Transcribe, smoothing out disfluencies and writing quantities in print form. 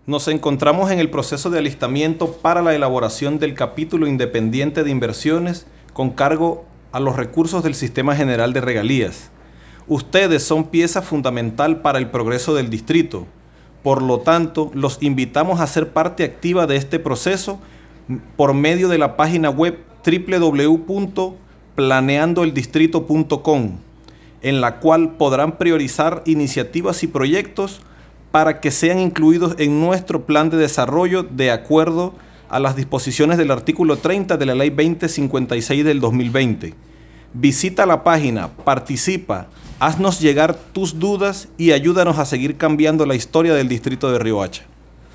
Nos encontramos en el proceso de alistamiento para la elaboración del capítulo independiente de inversiones con cargo a los recursos del Sistema General de Regalías. Ustedes son pieza fundamental para el progreso del distrito. Por lo tanto, los invitamos a ser parte activa de este proceso por medio de la página web www.planeandoeldistrito.com, en la cual podrán priorizar iniciativas y proyectos para que sean incluidos en nuestro plan de desarrollo de acuerdo a las disposiciones del artículo 30 de la Ley 2056 del 2020. Visita la página, participa, haznos llegar tus dudas y ayúdanos a seguir cambiando la historia del distrito de Riohacha.